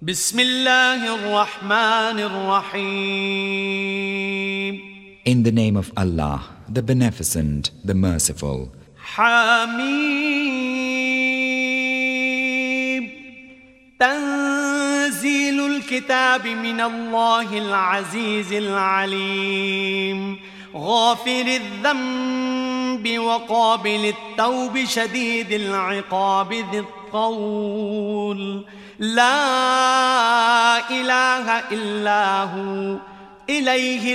بسم الله الرحمن الرحيم. In the name of Allah, the Beneficent, the Merciful. حميم. تنزيل الكتاب من الله العزيز العليم غافر الذنب وقابل التوب شديد العقاب ذي الطول لا إله إلا هو إليه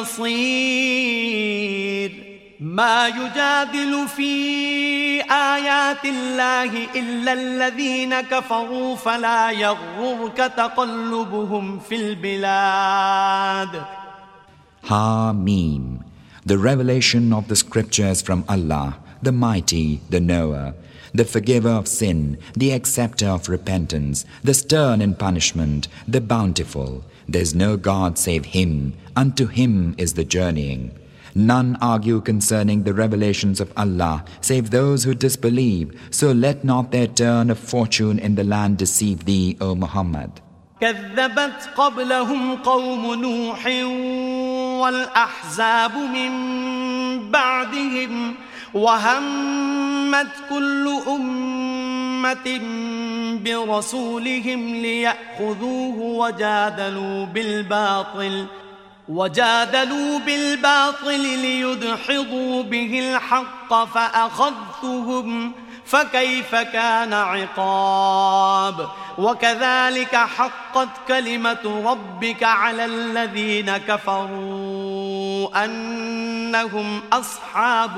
المصير. ما يجادل في آيات الله إلا الذين كفروا فلا يغررك تقلبهم في البلاد. Hamim. The revelation of the scriptures from Allah, the Mighty, the Knower, the Forgiver of sin, the Acceptor of repentance, the Stern in punishment, the Bountiful. There is no God save Him, unto Him is the journeying. None argue concerning the revelations of Allah, save those who disbelieve, so let not their turn of fortune in the land deceive thee, O Muhammad. كذبت قبلهم قوم نوح والأحزاب من بعدهم وهمت كل أمة برسولهم ليأخذوه وجادلوا بالباطل ليدحضوا به الحق فأخذتهم فكيف كان عقاب. وكذلك حقت كلمة ربك على الذين كفروا أنهم أصحاب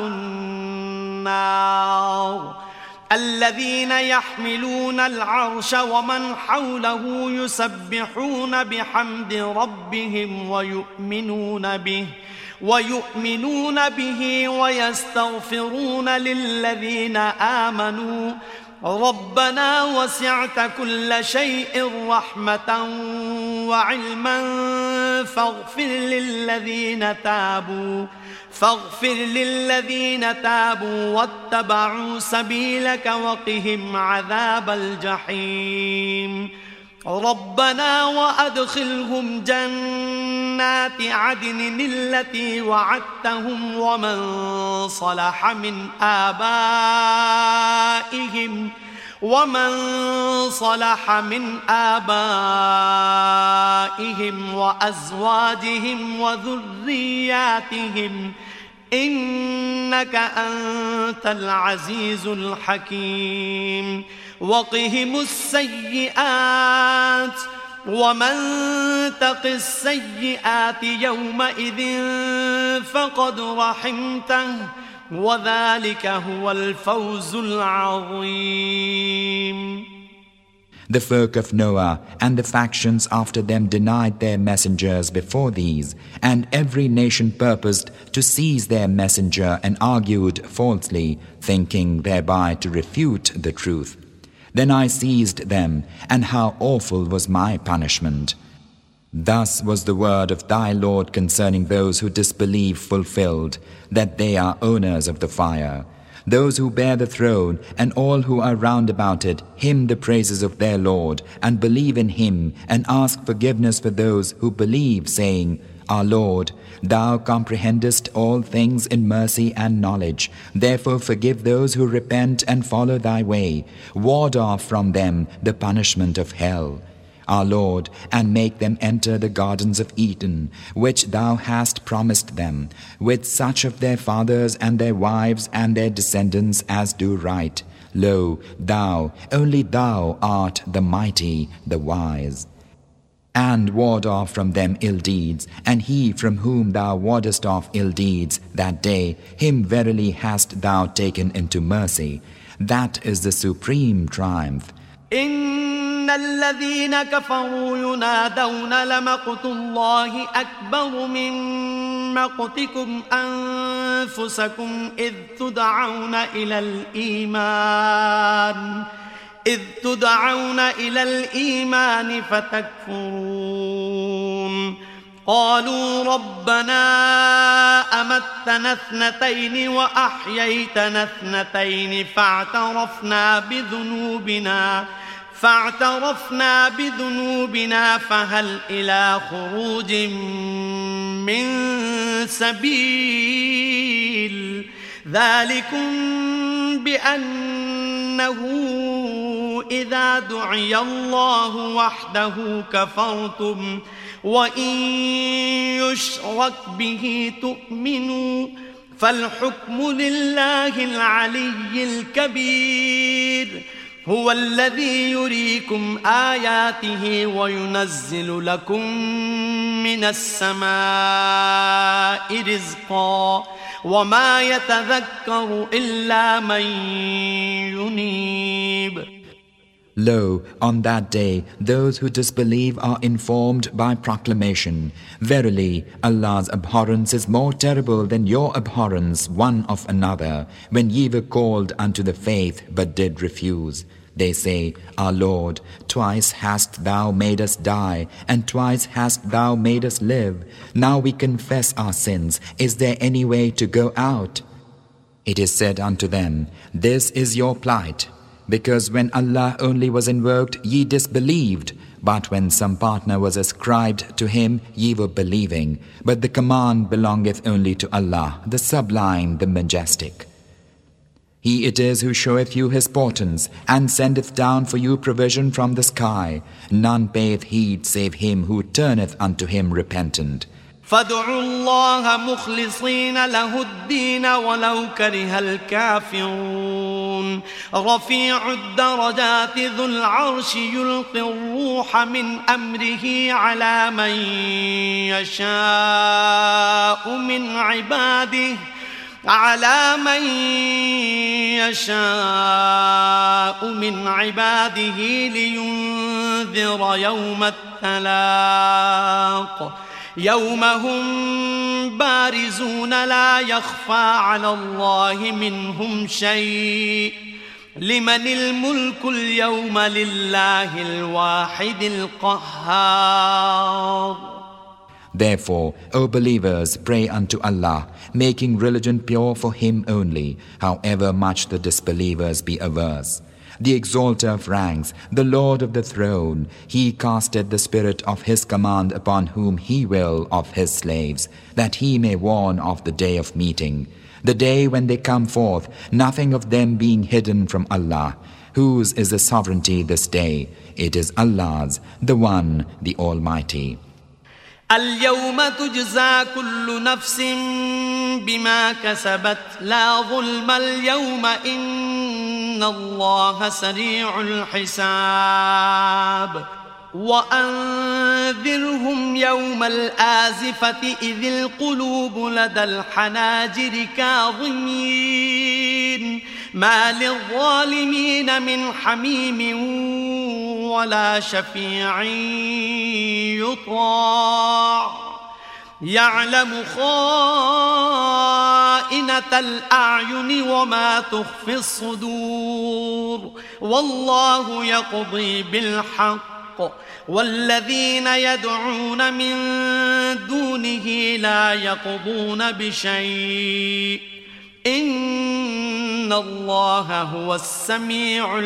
النار الذين يحملون العرش ومن حوله يسبحون بحمد ربهم ويؤمنون به ويستغفرون للذين آمنوا ربنا وسعت كل شيء رحمة وعلما فاغفر للذين تابوا واتبعوا سبيلك وقهم عذاب الجحيم. ربنا وأدخلهم جنات عدن التي وعدتهم ومن صلح من آبائهم وأزواجهم وذرياتهم إنك أنت العزيز الحكيم. وقهم السيئات ومن تق السيئات يومئذ فقد رحمته وذلك هو الفوز العظيم. The folk of Noah and the factions after them denied their messengers before these, and every nation purposed to seize their messenger and argued falsely, thinking thereby to refute the truth. Then I seized them, and how awful was my punishment. Thus was the word of thy Lord concerning those who disbelieve fulfilled, that they are owners of the fire. Those who bear the throne and all who are round about it hymn the praises of their Lord and believe in Him and ask forgiveness for those who believe, saying, Our Lord, Thou comprehendest all things in mercy and knowledge. Therefore forgive those who repent and follow Thy way. Ward off from them the punishment of hell. Our Lord, and make them enter the gardens of Eden, which Thou hast promised them, with such of their fathers and their wives and their descendants as do right. Lo, Thou, only Thou art the Mighty, the Wise. And ward off from them ill deeds, and he from whom Thou wardest off ill deeds that day, him verily hast Thou taken into mercy. That is the supreme triumph. إن الذين كفروا ينادون لمقت الله أكبر من مقتكم أنفسكم إذ تدعون إلى الإيمان فتكفرون. قالوا ربنا أمتنا اثنتين وأحييتنا اثنتين فاعترفنا بذنوبنا فهل إلى خروج من سبيل ذلكم بأنه إذا دعي الله وحده كفرتم وإن يشرك به تؤمنوا فالحكم لله العلي الكبير هو الذي يريكم آياته وينزل لكم من السماء رزقا وما يتذكر إلا من ينيب. Lo, on that day, those who disbelieve are informed by proclamation. Verily, Allah's abhorrence is more terrible than your abhorrence one of another, when ye were called unto the faith but did refuse. They say, Our Lord, twice hast thou made us die, and twice hast thou made us live. Now we confess our sins. Is there any way to go out? It is said unto them, This is your plight. Because when Allah only was invoked, ye disbelieved, but when some partner was ascribed to him, ye were believing. But the command belongeth only to Allah, the Sublime, the Majestic. He it is who showeth you His portents, and sendeth down for you provision from the sky. None payeth heed save him who turneth unto Him repentant. فادعوا الله مخلصين له الدين ولو كره الكافرون رفيع الدرجات ذو العرش يلقي الروح من أمره على من يشاء من عباده لينذر يوم التلاق يوم هم بارزون لا يخفى على الله منهم شيء لمن الملك اليوم لله الواحد القهار. Therefore, O believers, pray unto Allah, making religion pure for Him only, however much the disbelievers be averse. The Exalter of ranks, the Lord of the throne, He casteth the Spirit of His command upon whom He will of His slaves, that He may warn of the day of meeting, the day when they come forth, nothing of them being hidden from Allah. Whose is the sovereignty this day? It is Allah's, the One, the Almighty. اليوم تجزى كل نفس بما كسبت لا ظلم اليوم إن الله سريع الحساب وأنذرهم يوم الآزفة إذ القلوب لدى الحناجر كاظمين ما للظالمين من حميم ولا شفيع يطاع يعلم خائنة الأعين وما تخفي الصدور والله يقضي بالحق والذين يدعون من دونه لا يقضون بشيء إن الله هو السميع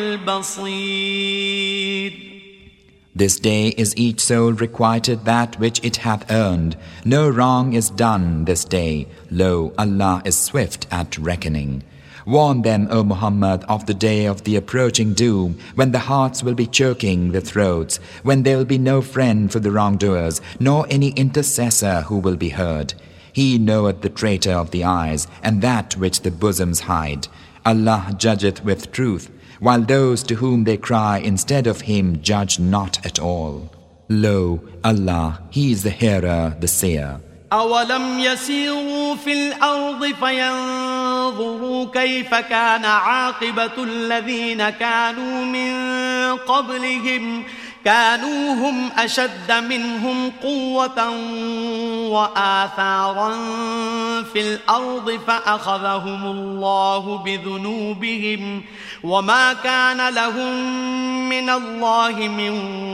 البصير. This day is each soul requited that which it hath earned. No wrong is done this day. Lo, Allah is swift at reckoning. Warn them, O Muhammad, of the day of the approaching doom, when the hearts will be choking the throats, when there will be no friend for the wrongdoers, nor any intercessor who will be heard. He knoweth the traitor of the eyes, and that which the bosoms hide. Allah judgeth with truth, while those to whom they cry instead of Him judge not at all. Lo, Allah, He is the hearer, the seer. أولم يسيروا في الأرض فينظروا كيف كان عاقبة الذين كانوا من قبلهم كانوا هم أشد منهم قوة وآثارا في الأرض فأخذهم الله بذنوبهم وما كان لهم من الله من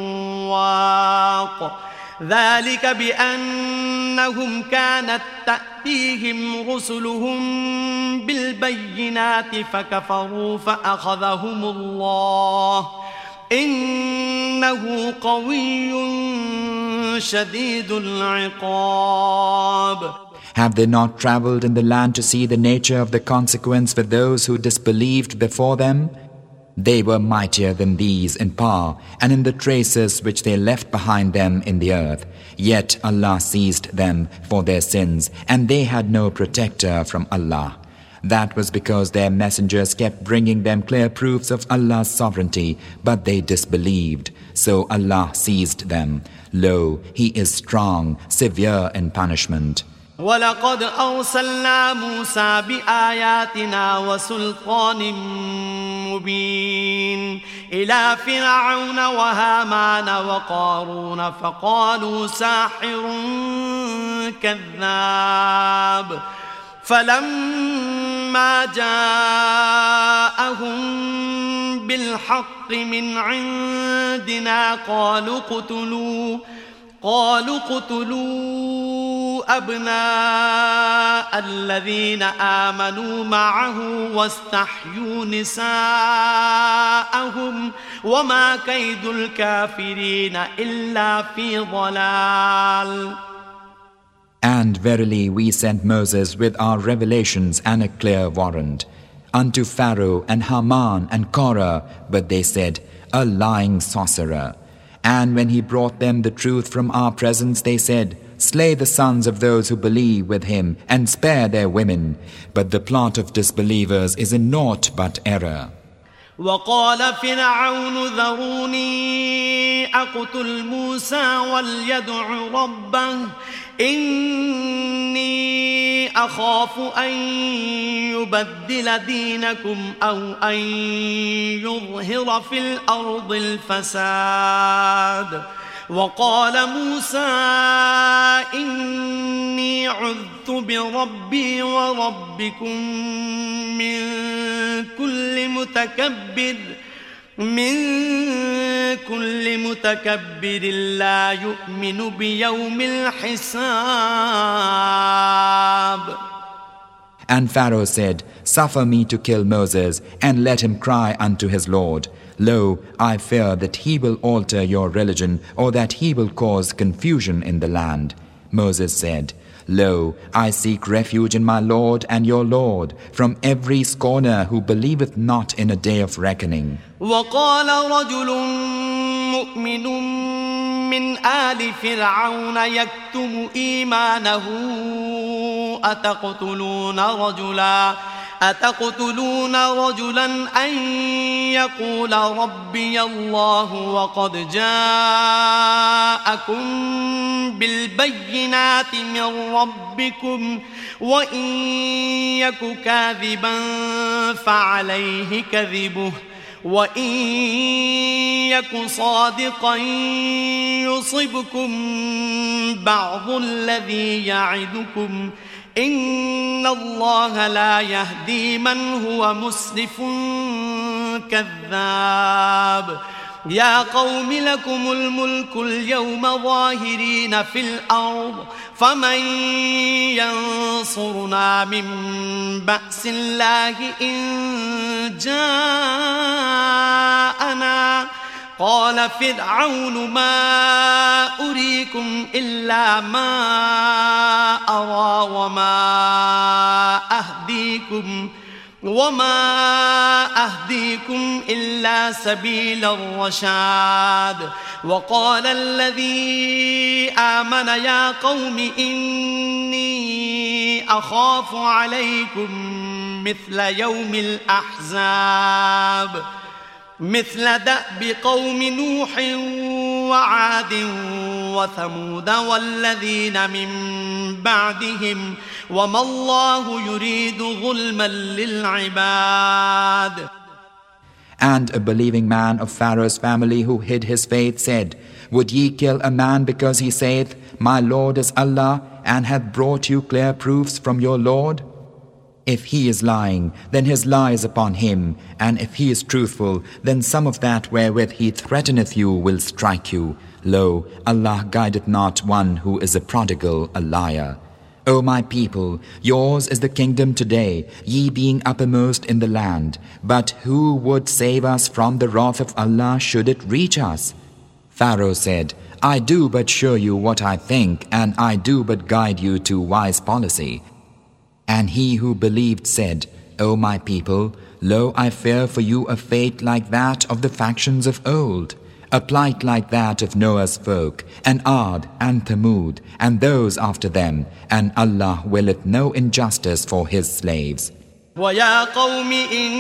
واق ذلك بأنهم كانت تأتيهم رسلهم بالبينات فكفروا فأخذهم الله إنه قوي شديد العقاب. Have they not traveled in the land to see the nature of the consequence for those who disbelieved before them? They were mightier than these in power and in the traces which they left behind them in the earth. Yet Allah seized them for their sins, and they had no protector from Allah. That was because their messengers kept bringing them clear proofs of Allah's sovereignty, but they disbelieved. So Allah seized them. Lo, He is strong, severe in punishment. وَلَقَدْ أَرْسَلْنَا مُوسَى بِآيَاتِنَا وَسُلْطَانٍ مُبِينٍ إِلَى فِرْعَوْنَ وَهَامَانَ وَقَارُونَ فَقَالُوا سَاحِرٌ كَذَّابٌ فَلَمَّا جَاءَهُم بِالْحَقِّ مِنْ عِندِنَا قَالُوا اقتلوا أبناء الذين آمنوا معه واستحيوا نساءهم وما كيد الكافرين إلا في ضلال. And verily we sent Moses with our revelations and a clear warrant unto Pharaoh and Haman and Korah, but they said, a lying sorcerer. And when he brought them the truth from our presence, they said, slay the sons of those who believe with him and spare their women. But the plot of disbelievers is in naught but error. وقال فرعون ذروني أقتل موسى وليدع ربه إني أخاف أن يبدل دينكم أو أن يظهر في الأرض الفساد. وقال موسى إني عذت بربي وربكم من كل متكبر لا يؤمن بيوم الحساب. And Pharaoh said, suffer me to kill Moses and let him cry unto his Lord. Lo, I fear that he will alter your religion or that he will cause confusion in the land. Moses said, Lo, I seek refuge in my Lord and your Lord from every scorner who believeth not in a day of reckoning. وقال رجل مؤمن من آل فرعون يكتم إيمانه أتقتلون رجلا أن يقول ربي الله وقد جاءكم بالبينات من ربكم وإن يك كاذبا فعليه كذبه وإن يك صادقا يصبكم بعض الذي يعدكم إن الله لا يهدي من هو مسرف كذاب. يا قوم لكم الملك اليوم ظاهرين في الأرض فمن ينصرنا من بأس الله إن جاءنا. قال فرعون ما أريكم إلا ما أرى وما أهديكم إلا سبيل الرشاد. وقال الذي آمن يا قوم إني أخاف عليكم مثل يوم الأحزاب مثل دأب قوم نوح وعاد وثمود والذين من بعدهم وما الله يريد ظلما للعباد. And a believing man of Pharaoh's family who hid his faith said, would ye kill a man because he saith, my Lord is Allah, and hath brought you clear proofs from your Lord? If he is lying, then his lie is upon him, and if he is truthful, then some of that wherewith he threateneth you will strike you. Lo, Allah guideth not one who is a prodigal, a liar. O my people, yours is the kingdom today, ye being uppermost in the land. But who would save us from the wrath of Allah should it reach us? Pharaoh said, I do but show you what I think, and I do but guide you to wise policy. And he who believed said, O my people, lo, I fear for you a fate like that of the factions of old, a plight like that of Noah's folk, and Ad and Thamud, and those after them, and Allah willeth no injustice for His slaves. وَيَا قَوْمِ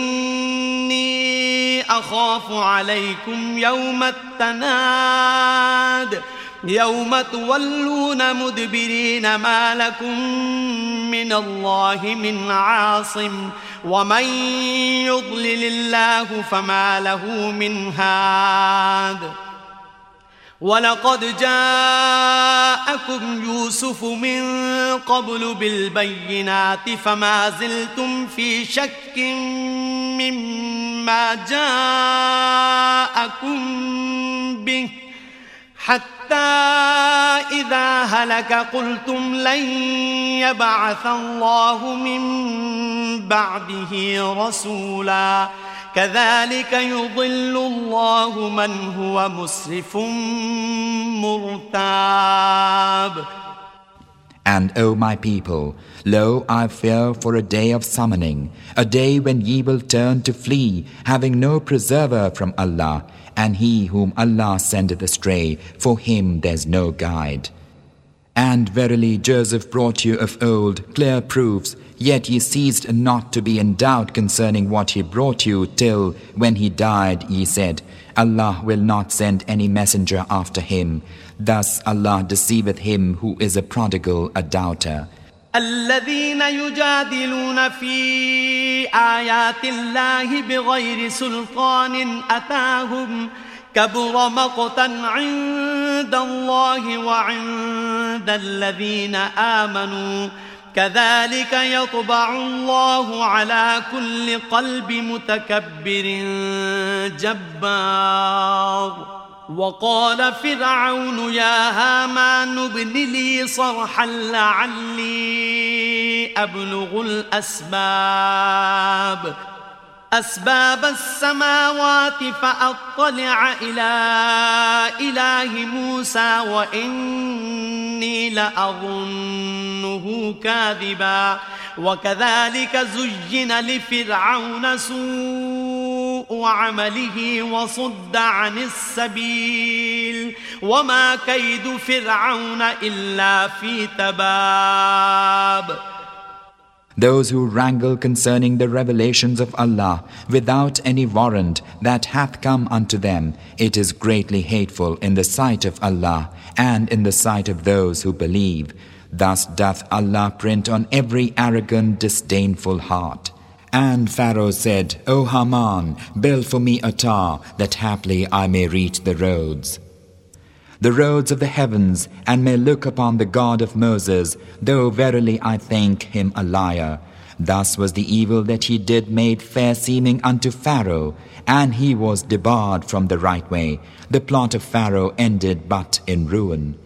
إِنِّي أَخَافُ عَلَيْكُمْ يَوْمَ التَّنَادِ يَوْمَ تُوَلُّونَ مُدْبِرِينَ مَا لَكُمْ مِنَ اللَّهِ مِنْ عَاصِمٍ وَمَنْ يُضْلِلِ اللَّهُ فَمَا لَهُ مِنْ هَادٍ وَلَقَدْ جَاءَكُمْ يُوسُفُ مِنْ قَبْلُ بِالْبَيِّنَاتِ فَمَا زِلْتُمْ فِي شَكٍّ مِّمَّا جَاءَكُمْ بِهِ حتى إذا هلك قلتم لن يبعث الله من بعده رسولا كذلك يضل الله من هو مسرف مرتاب. And O my people, lo, I fear for a day of summoning, a day when ye will turn to flee, having no preserver from Allah, and he whom Allah sendeth astray, for him there's no guide. And verily Joseph brought you of old clear proofs, yet ye ceased not to be in doubt concerning what he brought you, till, when he died, ye said, Allah will not send any messenger after him. Thus Allah deceiveth him who is a prodigal, a doubter. الذين يجادلون في آيات الله بغير سلطان أتاهم كبر مقتا عند الله وعند الذين آمنوا كذلك يطبع الله على كل قلب متكبر جبار. وقال فرعون يا هامان ابن لي صرحا لعلي أبلغ أسباب السماوات فأطلع إلى إله موسى وإني لأظنه كاذبا. وكذلك زين لفرعون سوء عمله وصد عن السبيل وما كيد فرعون إلا في تباب. Those who wrangle concerning the revelations of Allah without any warrant that hath come unto them, it is greatly hateful in the sight of Allah and in the sight of those who believe. Thus doth Allah print on every arrogant, disdainful heart. And Pharaoh said, O Haman, build for me a tower, that haply I may reach the roads of the heavens, and may look upon the God of Moses, though verily I think him a liar. Thus was the evil that he did made fair seeming unto Pharaoh, and he was debarred from the right way. The plot of Pharaoh ended but in ruin.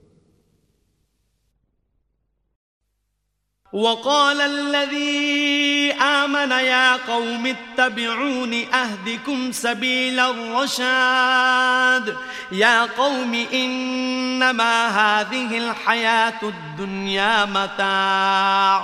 وقال الذي آمن يا قوم اتبعون أهدكم سبيل الرشاد. يا قوم إنما هذه الحياة الدنيا متاع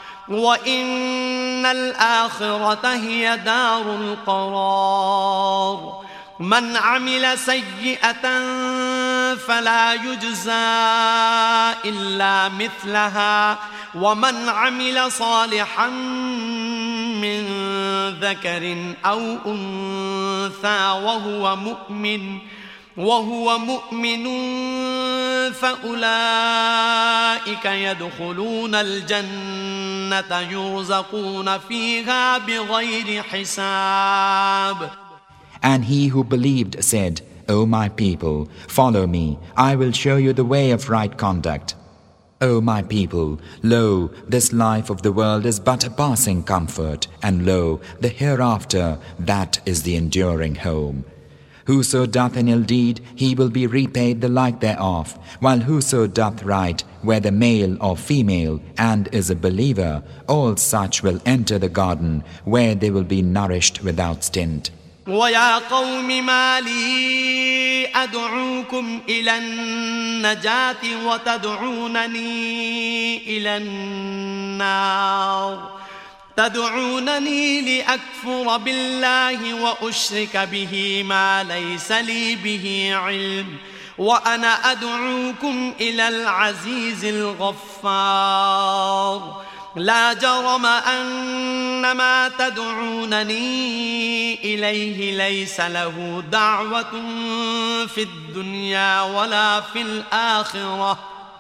وإن الآخرة هي دار القرار. من عمل سيئة فلا يجزى إلا مثلها ومن عمل صالحا من ذكر أو أنثى وهو مؤمن فأولئك يدخلون الجنة يرزقون فيها بغير حساب. And he who believed said, O my people, follow me, I will show you the way of right conduct. O my people, lo, this life of the world is but a passing comfort, and lo, the hereafter, that is the enduring home. Whoso doth an ill deed, he will be repaid the like thereof, while whoso doth right, whether male or female, and is a believer, all such will enter the garden, where they will be nourished without stint. ويا قوم ما لي أدعوكم إلى النجاة وتدعونني إلى النار تدعونني لأكفر بالله وأشرك به ما ليس لي به علم وأنا أدعوكم إلى العزيز الغفار لا جرم أن ما تدعونني إليه ليس له دعوة في الدنيا ولا في الآخرة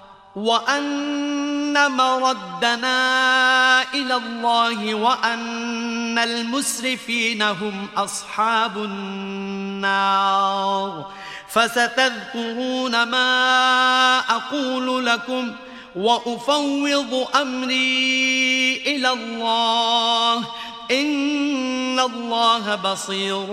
وأن مردنا إلى الله وأن المسرفين هم أصحاب النار فستذكرون ما أقول لكم وأفوض أمري إلى الله إن الله بصير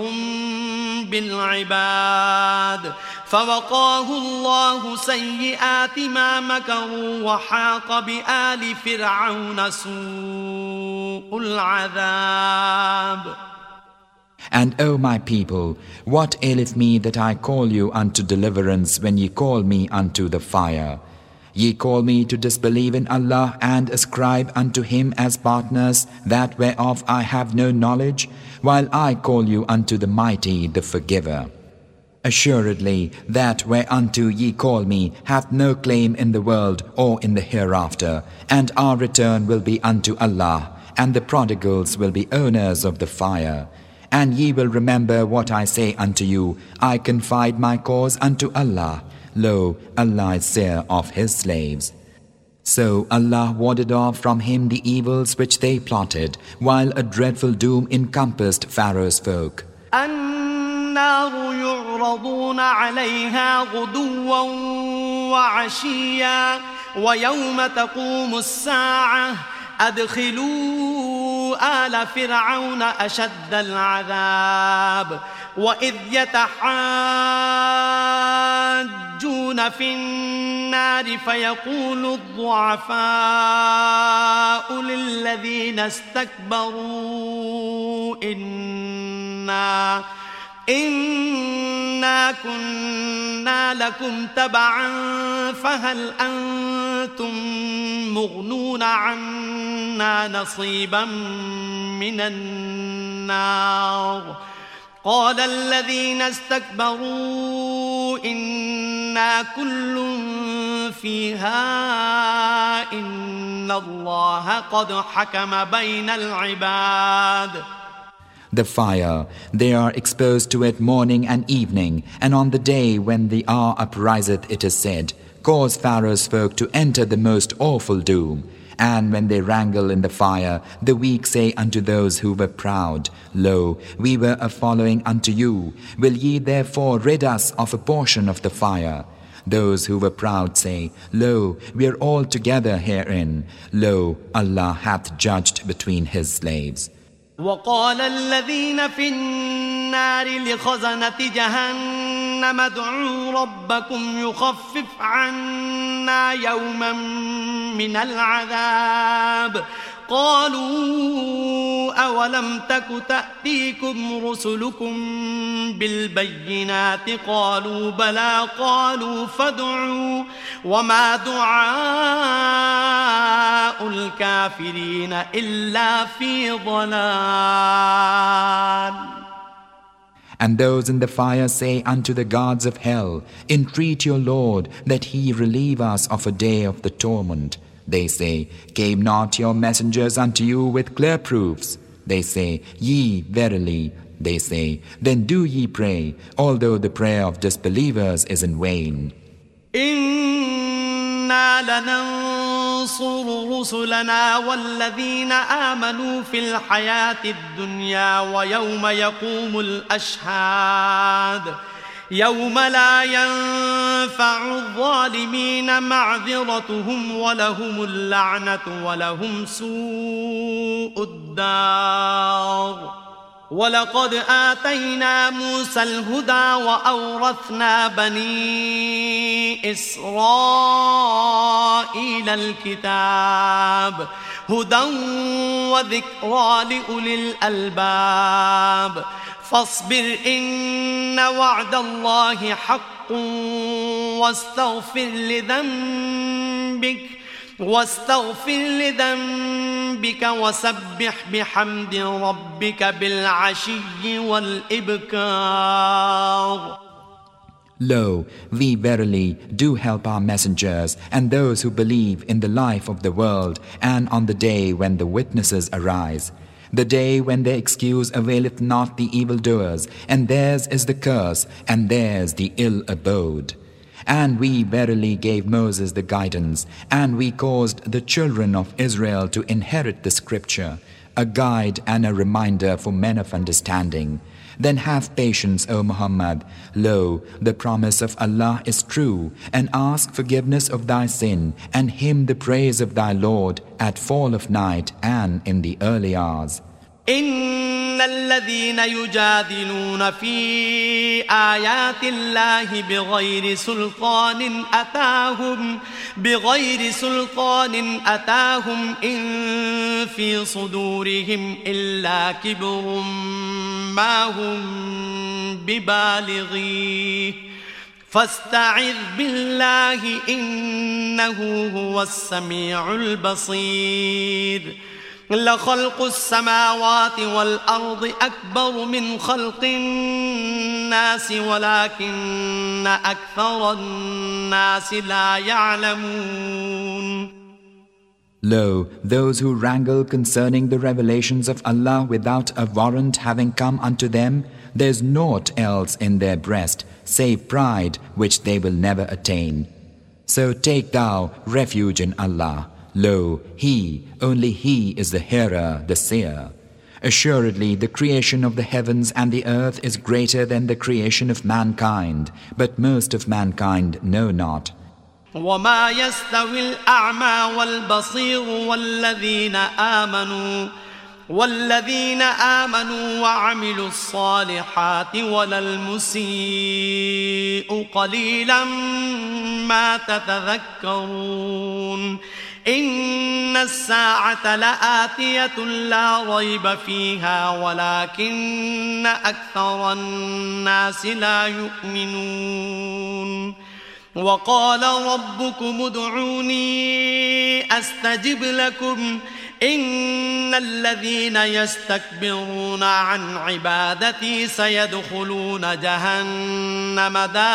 بالعباد فوقاه الله سيئات ما مكروا وحاق بآل فرعون سوء العذاب. And O my people, what aileth me that I call you unto deliverance when ye call me unto the fire? Ye call me to disbelieve in Allah and ascribe unto Him as partners that whereof I have no knowledge, while I call you unto the Mighty, the Forgiver. Assuredly, that whereunto ye call me hath no claim in the world or in the hereafter, and our return will be unto Allah, and the prodigals will be owners of the fire. And ye will remember what I say unto you, I confide my cause unto Allah. Lo, Allah is seer of His slaves. So Allah warded off from him the evils which they plotted, while a dreadful doom encompassed Pharaoh's folk. النار يعرضون عليها غدوا وعشيا ويوم تقوم الساعة أدخلوا آل فرعون أشد العذاب وإذ يتحاجون في النار فيقول الضعفاء للذين استكبروا إنا كنا لكم تبعا فهل أنتم مغنون عنا نصيبا من النار قال الذين استكبروا إنا كل فيها إن الله قد حكم بين العباد. The fire, they are exposed to it morning and evening, and on the day when the hour upriseth it is said, cause Pharaoh's folk to enter the most awful doom. And when they wrangle in the fire, the weak say unto those who were proud, Lo, we were a following unto you. Will ye therefore rid us of a portion of the fire? Those who were proud say, Lo, we are all together herein. Lo, Allah hath judged between His slaves. وقال الذين في النار لخزنة جهنم ادعوا ربكم يخفف عنا يوما من العذاب قالوا أولم تك تأتيكم رسلكم بالبينات قالوا بلى قالوا فادعوا وما دعاء الكافرين إلا في ضلال. And those in the fire say unto the gods of hell, Entreat your Lord that He relieve us of a day of the torment. They say, Came not your messengers unto you with clear proofs? They say, Yea, verily. They say, Then do ye pray, although the prayer of disbelievers is in vain. إنا لننصر رسلنا والذين آمنوا في الحياة الدنيا ويوم يقوم الأشهاد يوم لا ينفع الظالمين معذرتهم ولهم اللعنة ولهم سوء الدار. ولقد آتينا موسى الهدى وأورثنا بني إسرائيل الكتاب هدى وذكرى لأولي الألباب فاصبر إن وعد الله حق واستغفر لذنبك وسبح بحمد ربك بالعشي والإبكار. Lo, we verily do help our messengers and those who believe in the life of the world and on the day when the witnesses arise. The day when their excuse availeth not the evildoers, and theirs is the curse, and theirs the ill abode. And we verily gave Moses the guidance, and we caused the children of Israel to inherit the scripture, a guide and a reminder for men of understanding. Then have patience, O Muhammad. Lo, the promise of Allah is true, and ask forgiveness of thy sin, and hymn the praise of thy Lord at fall of night and in the early hours. إن الذين يجادلون في آيات الله بغير سلطان أتاهم إن في صدورهم إلا كبر ما هم ببالغيه فاستعذ بالله إنه هو السميع البصير. لخلق السماوات والأرض أكبر من خلق الناس ولكن أكثر الناس لا يعلمون. Lo, those who wrangle concerning the revelations of Allah without a warrant having come unto them, there is naught else in their breast save pride which they will never attain. So take thou refuge in Allah. Lo, He, only He is the hearer, the seer. Assuredly, the creation of the heavens and the earth is greater than the creation of mankind, but most of mankind know not. وما يستوي الأعمى والبصير والذين آمنوا وعملوا الصالحات ولا المسيء قليلا ما تتذكرون. إن الساعة لآتية لا ريب فيها ولكن أكثر الناس لا يؤمنون. وقال ربكم ادعوني أستجب لكم إن الذين يستكبرون عن عبادتي سيدخلون جهنم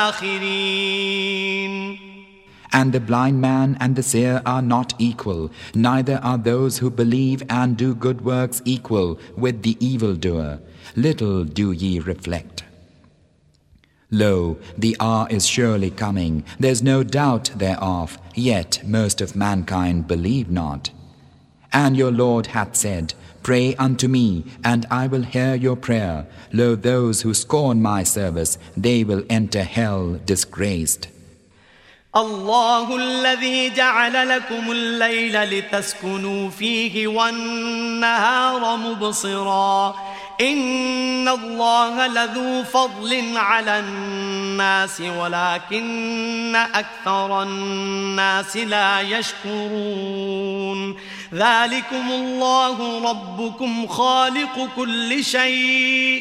داخرين. And the blind man and the seer are not equal, neither are those who believe and do good works equal with the evildoer. Little do ye reflect. Lo, the hour is surely coming, there is no doubt thereof, yet most of mankind believe not. And your Lord hath said, Pray unto me, and I will hear your prayer. Lo, those who scorn my service, they will enter hell disgraced. الله الذي جعل لكم الليل لتسكنوا فيه والنهار مبصرا إن الله لذو فضل على الناس ولكن أكثر الناس لا يشكرون. ذلكم الله ربكم خالق كل شيء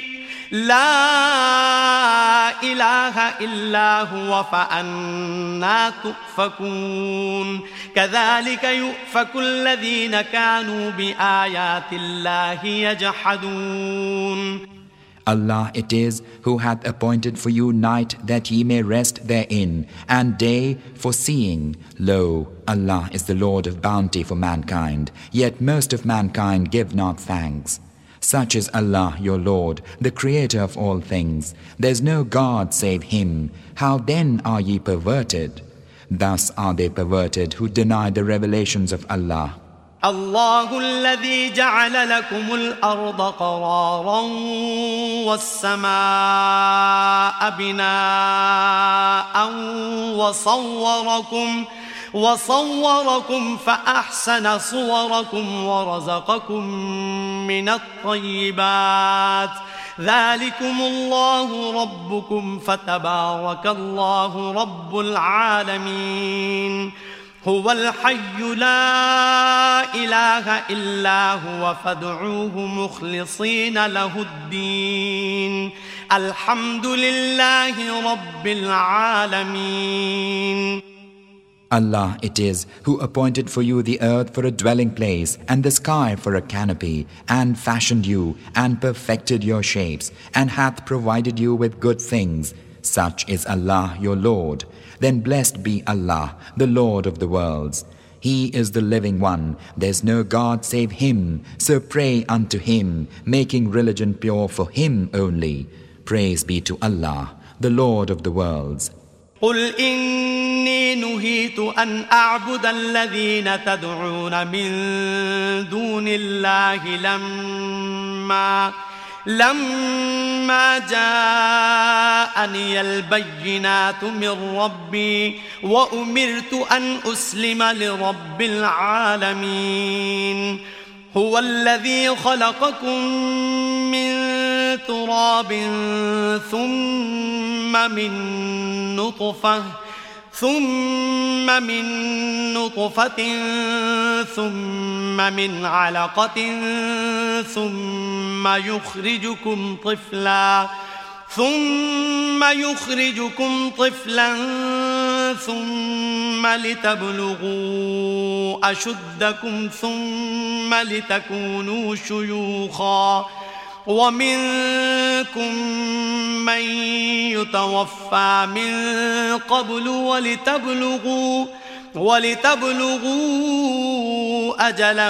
لا إله إلا هو فأنى تؤفكون. كذلك يؤفك الذين كانوا بآيات الله يجحدون. Allah it is who hath appointed for you night that ye may rest therein, and day for seeing. Lo, Allah is the Lord of bounty for mankind, yet most of mankind give not thanks. Such is Allah your Lord, the Creator of all things. There is no God save Him. How then are ye perverted? Thus are they perverted who deny the revelations of Allah. الله الذي جعل لكم الأرض قرارا والسماء بناء وصوركم فأحسن صوركم ورزقكم من الطيبات ذلكم الله ربكم فتبارك الله رب العالمين هو الحي لا إله إلا هو فادعوه مخلصين له الدين الحمد لله رب العالمين. Allah it is who appointed for you the earth for a dwelling place and the sky for a canopy, and fashioned you and perfected your shapes, and hath provided you with good things. Such is Allah your Lord. Then blessed be Allah, the Lord of the worlds. He is the living one, there is no God save Him, so pray unto Him, making religion pure for Him only. Praise be to Allah, the Lord of the worlds. قل إني نهيت أن أعبد الذين تدعون من دون الله لما جاءني البينات من ربي وأمرت أن أسلم لرب العالمين هو الذي خلقكم من تراب ثم من نطفة ثم من علقة ثم يخرجكم طفلا ثم لتبلغوا أشدكم ثم لتكونوا شيوخا ومنكم من يتوفى من قبل ولتبلغوا أجلا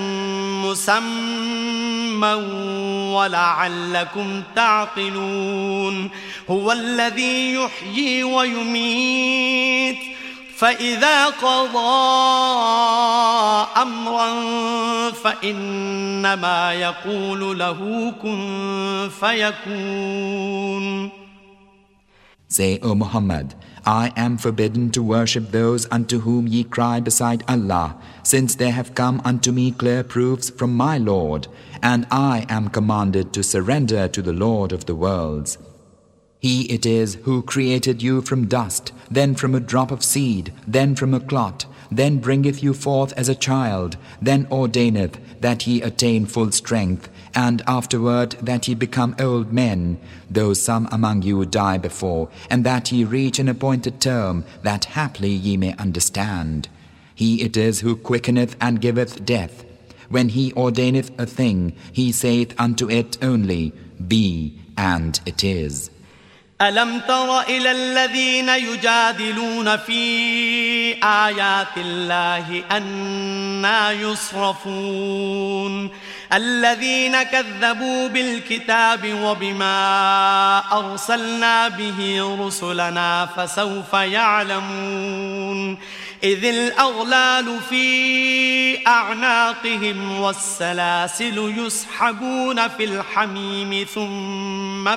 مسمى ولعلكم تعقلون هو الذي يحيي ويميت فإذا قضى أمرا فإنما يقول له كن فيكون. Say, O Muhammad, I am forbidden to worship those unto whom ye cry beside Allah, since there have come unto me clear proofs from my Lord, and I am commanded to surrender to the Lord of the worlds. He it is who created you from dust, then from a drop of seed, then from a clot, then bringeth you forth as a child, then ordaineth that ye attain full strength, and afterward that ye become old men, though some among you die before, and that ye reach an appointed term, that haply ye may understand. He it is who quickeneth and giveth death. When he ordaineth a thing, he saith unto it only, Be, and it is. ألم تر إلى الذين يجادلون في آيات الله أنى يصرفون الذين كذبوا بالكتاب وبما أرسلنا به رسلنا فسوف يعلمون إذ الأغلال في أعناقهم والسلاسل يسحبون في الحميم ثم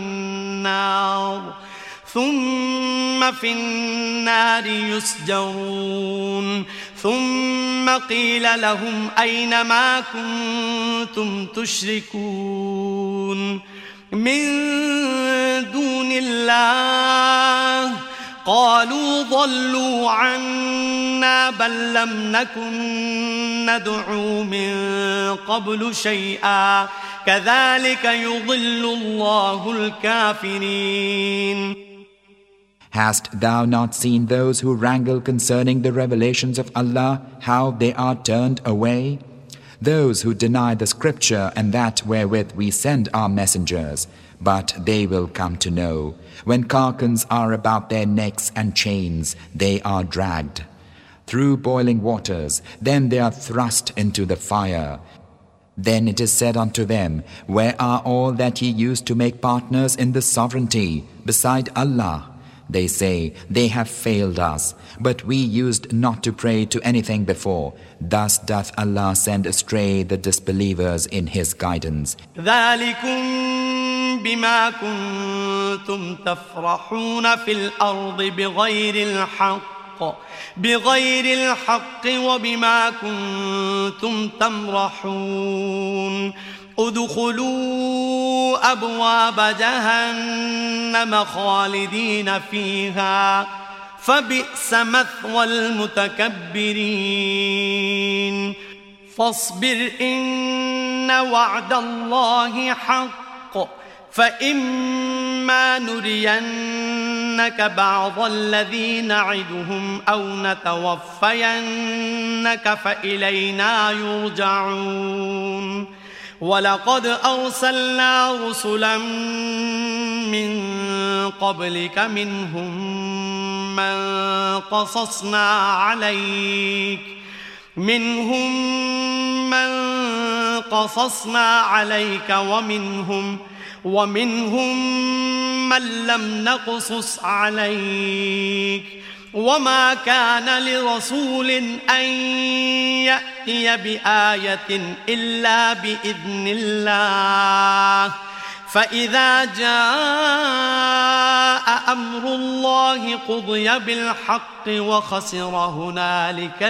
في النار يسجرون ثم قيل لهم أين ما كنتم تشركون من دون الله قالوا ضلوا عنا بل لم نكن ندعو من قبل شيئا كذلك يضل الله الكافرين. Hast thou not seen those who wrangle concerning the revelations of Allah, how they are turned away? Those who deny the scripture and that wherewith we send our messengers, but they will come to know. When carcans are about their necks and chains, they are dragged through boiling waters, then they are thrust into the fire. Then it is said unto them, Where are all that ye used to make partners in the sovereignty beside Allah? They say, They have failed us, but we used not to pray to anything before. Thus doth Allah send astray the disbelievers in His guidance. ذَلِكُمْ بِمَا كُنْتُمْ تَفْرَحُونَ فِي الْأَرْضِ بِغَيْرِ الْحَقِّ بغير الحق وبما كنتم تمرحون ادخلوا أبواب جهنم خالدين فيها فبئس مثوى المتكبرين فاصبر إن وعد الله حق فإما نرينك بعض الذي نعدهم أو نتوفينك فإلينا يرجعون ولقد أرسلنا رسلا من قبلك منهم من قصصنا عليك ومنهم من لم نقصص عليك وما كان لرسول أن يأتي بآية إلا بإذن الله فإذا جاء أمر الله قضي بالحق وخسر هنالك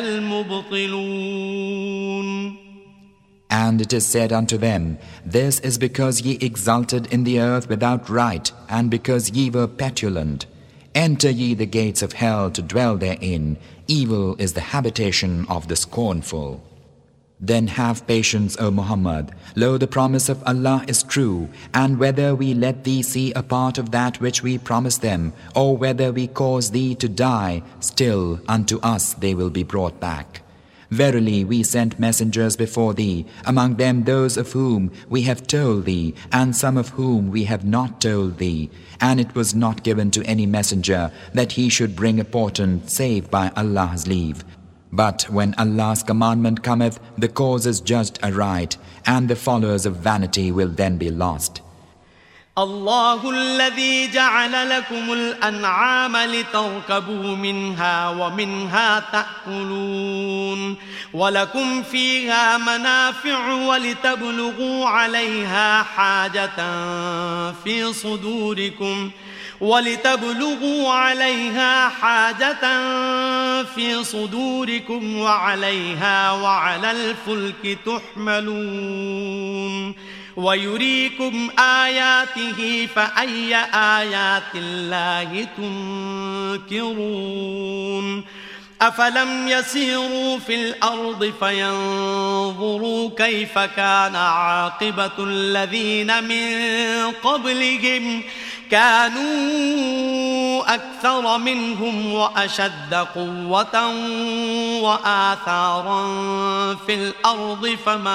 المبطلون. And it is said unto them, this is because ye exulted in the earth without right, and because ye were petulant. Enter ye the gates of hell to dwell therein. Evil is the habitation of the scornful. Then have patience, O Muhammad. Lo, the promise of Allah is true, and whether we let thee see a part of that which we promised them, or whether we cause thee to die, still unto us they will be brought back. Verily, we sent messengers before thee, among them those of whom we have told thee, and some of whom we have not told thee. And it was not given to any messenger that he should bring a portent save by Allah's leave. But when Allah's commandment cometh, the cause is judged aright, and the followers of vanity will then be lost. الله الذي جعل لكم الأنعام لتركبوا منها ومنها تأكلون ولكم فيها منافع ولتبلغوا عليها حاجة في صدوركم وعليها وعلى الفلك تحملون ويريكم آياته فأي آيات الله تنكرون أفلم يسيروا في الأرض فينظروا كيف كان عاقبة الذين من قبلهم كانوا أكثر منهم وأشد قوة وآثارا في الأرض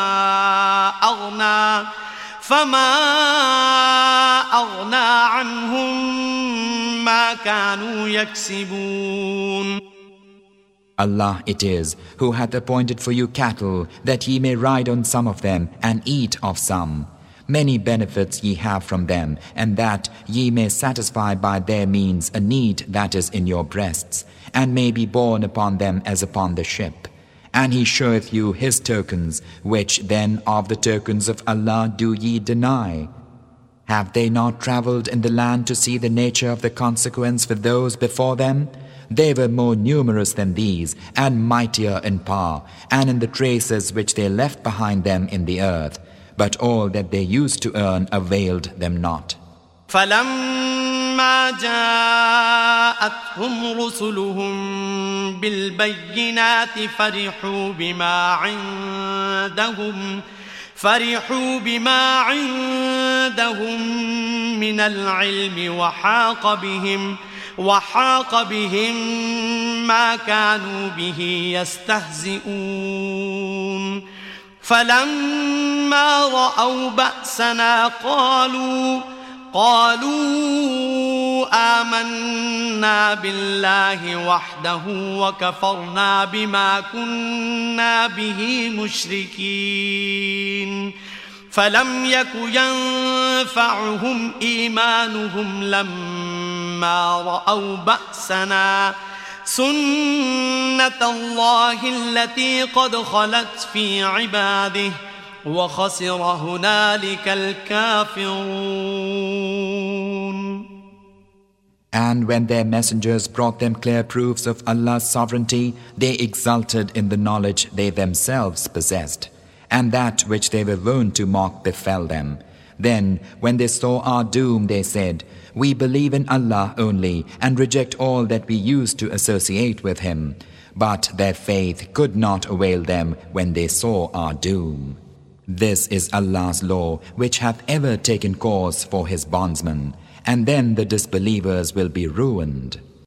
فما أغنى عنهم ما كانوا يكسبون. Allah it is who hath appointed for you cattle, that ye may ride on some of them and eat of some. Many benefits ye have from them, and that ye may satisfy by their means a need that is in your breasts, and may be borne upon them as upon the ship. And He showeth you His tokens, which then of the tokens of Allah do ye deny? Have they not travelled in the land to see the nature of the consequence for those before them? They were more numerous than these, and mightier in power, and in the traces which they left behind them in the earth. But all that they used to earn availed them not. فلما جاءتهم رسلهم بالبينات فرحوا بما عندهم من العلم وحاق بهم ما كانوا به يستهزئون. فلما رأوا بأسنا قالوا آمنا بالله وحده وكفرنا بما كنا به مشركين. فلم يك ينفعهم إيمانهم لما رأوا بأسنا سنة الله التي قد خلت في عباده وخسر هنالك الكافرون. And when their messengers brought them clear proofs of Allah's sovereignty, they exulted in the knowledge they themselves possessed, and that which they were wont to mock befell them. Then, when they saw our doom, they said, "We believe in Allah only and reject all that we used to associate with Him." But their faith could not avail them when they saw our doom. This is Allah's law, which hath ever taken course for His bondsmen, and then the disbelievers will be ruined.